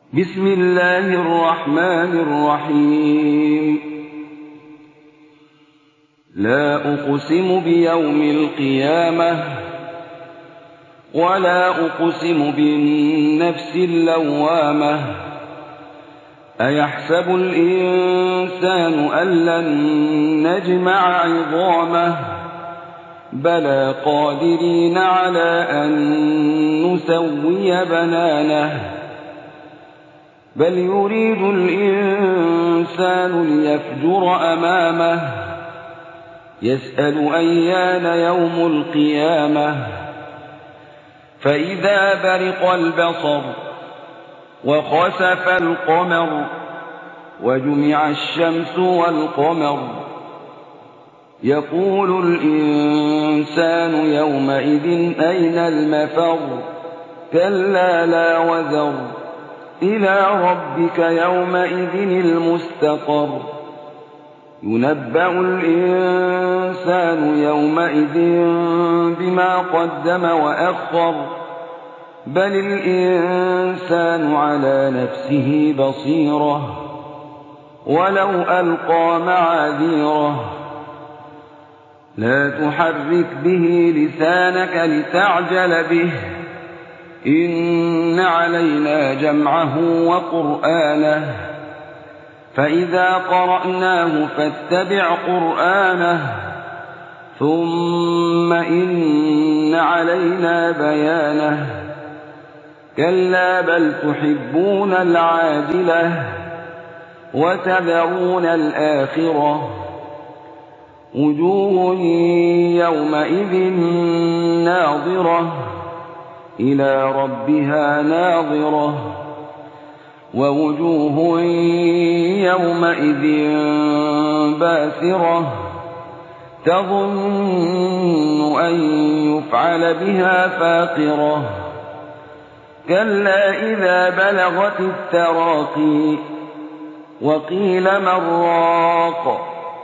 بسم الله الرحمن الرحيم. لا أقسم بيوم القيامة ولا أقسم بالنفس اللوامة. أيحسب الإنسان أن لن نجمع عظامه بلى قادرين على أن نسوي بنانه بل يريد الإنسان ليفجر أمامه يسأل أيان يوم القيامة فإذا برق البصر وخسف القمر وجمع الشمس والقمر يقول الإنسان يومئذ أين المفر كلا لا وزر إلى ربك يومئذ المستقر ينبأ الإنسان يومئذ بما قدم وأخر بل الإنسان على نفسه بصيرة ولو ألقى معاذيره لا تحرك به لسانك لتعجل به إن علينا جمعه وقرآنه فإذا قرأناه فاتبع قرآنه ثم إن علينا بيانه كلا بل تحبون العاجلة وتذرون الآخرة وجوه يومئذ ناظرة إلى ربها ناظرة ووجوه يومئذ باسرة تظن أن يفعل بها فاقرة كلا إذا بلغت التراقي وقيل من راق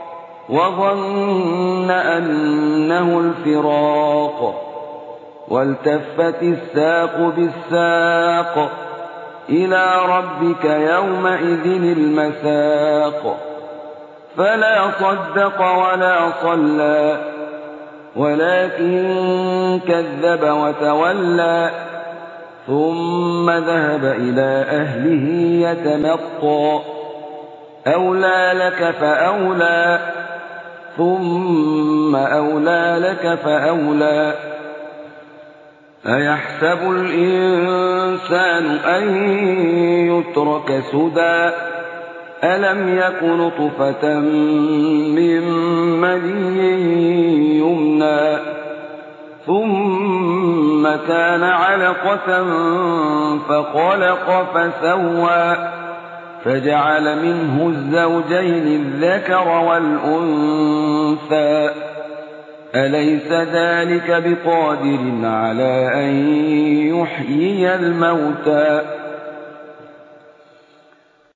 وظن أنه الفراق والتفت الساق بالساق إلى ربك يومئذ المساق فلا صدق ولا صلى ولكن كذب وتولى ثم ذهب إلى أهله يتمطى أولى لك فأولى ثم أولى لك فأولى أيحسب الإنسان أن يترك سدى ألم يك نطفة من مني يمنى ثم كان علقة فخلق فسوى فجعل منه الزوجين الذكر والأنثى أليس ذلك بقادر على أن يحيي الموتى